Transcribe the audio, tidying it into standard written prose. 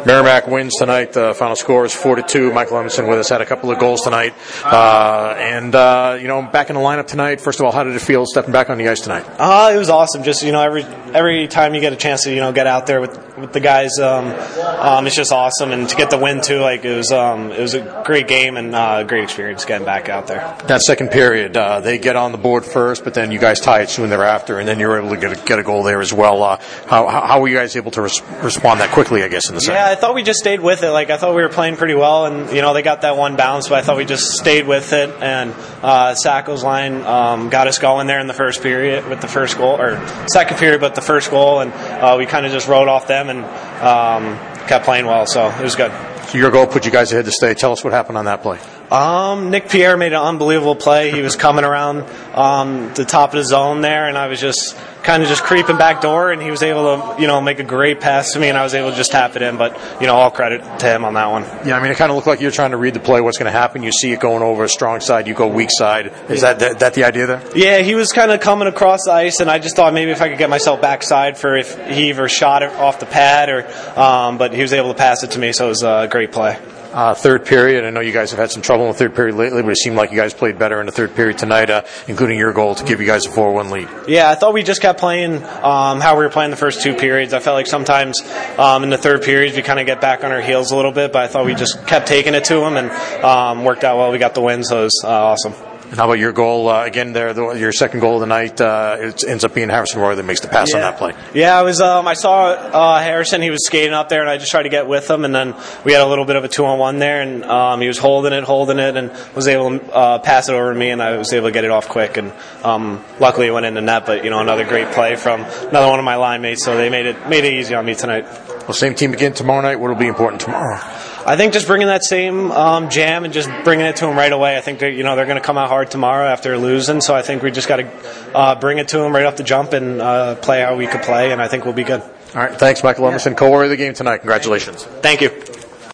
Merrimack wins tonight. The final score is 4-2. Michael Emerson with us had a couple of goals tonight. Back in the lineup tonight, first of all, how did it feel stepping back on the ice tonight? It was awesome. Just, every time you get a chance to, get out there with the guys, it's just awesome. And to get the win, too, it was a great game and a great experience getting back out there. That second period, they get on the board first, but then you guys tie it soon thereafter, and then you're able to get a goal there as well. How were you guys able to respond that quickly, I guess, in the second? Yeah, I thought we just stayed with it. I thought we were playing pretty well, and, they got that one bounce, but I thought we just stayed with it. And Sacco's line got us going there in the first period with the first goal, or second period, but the first goal, and we kind of just rode off them and kept playing well, so it was good. So your goal put you guys ahead to stay. Tell us what happened on that play. Nick Pierre made an unbelievable play. He was coming around the top of the zone there, and I was just kind of creeping back door, and he was able to, make a great pass to me, and I was able to just tap it in. But, all credit to him on that one. Yeah, it kind of looked like you're trying to read the play, what's going to happen. You see it going over a strong side, you go weak side. Is that the idea there? Yeah, he was kind of coming across the ice, and I just thought maybe if I could get myself backside for if he either shot it off the pad or, but he was able to pass it to me, so it was a great play. Third period, I know you guys have had some trouble in the third period lately, but it seemed like you guys played better in the third period tonight, including your goal to give you guys a 4-1 lead. Yeah, I thought we just kept playing how we were playing the first two periods. I felt like sometimes in the third period we kind of get back on our heels a little bit, but I thought we just kept taking it to them and worked out well. We got the win, so it was awesome. And how about your goal? Again, your second goal of the night, it ends up being Harrison Roy that makes the pass on that play. Yeah, I saw Harrison. He was skating up there, and I just tried to get with him. And then we had a little bit of a 2-on-1 there, and he was holding it, and was able to pass it over to me, and I was able to get it off quick. And luckily it went in the net. But another great play from another one of my line mates, so they made it easy on me tonight. Well, same team again tomorrow night. What will be important tomorrow? I think just bringing that same jam and just bringing it to them right away. I think they're going to come out hard tomorrow after losing, so I think we just got to bring it to them right off the jump and play how we could play, and I think we'll be good. All right, thanks, Michael Emerson, co-warrior of the game tonight. Congratulations. Thank you.